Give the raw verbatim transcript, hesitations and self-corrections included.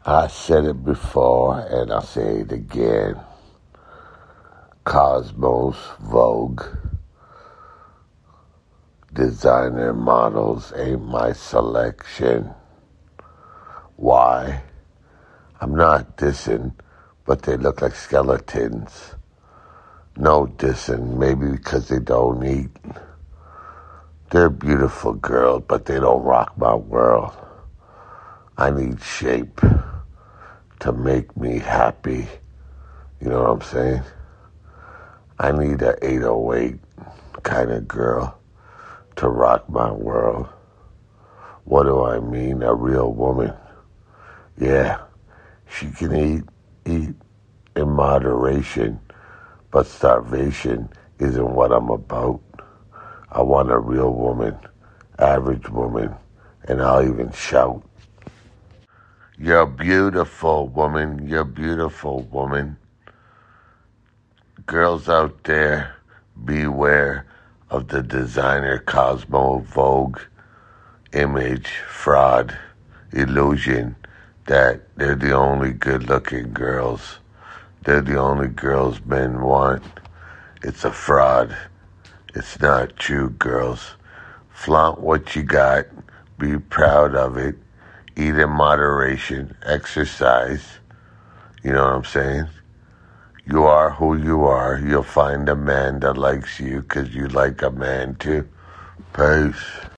I said it before and I'll say it again. Cosmos, Vogue, designer models ain't my selection. Why? I'm not dissing, but they look like skeletons. No dissing, maybe because they don't eat. They're beautiful girls, but they don't rock my world. I need shape to make me happy. You know what I'm saying? I need an eight oh eight kind of girl to rock my world. What do I mean? A real woman. Yeah, she can eat, eat in moderation, but starvation isn't what I'm about. I want a real woman, average woman, and I'll even shout. You're beautiful, woman. You're beautiful, woman. Girls out there, beware of the designer Cosmo Vogue image, fraud, illusion that they're the only good-looking girls. They're the only girls men want. It's a fraud. It's not true, girls. Flaunt what you got. Be proud of it. Eat in moderation. Exercise. You know what I'm saying? You are who you are. You'll find a man that likes you because you like a man too. Peace.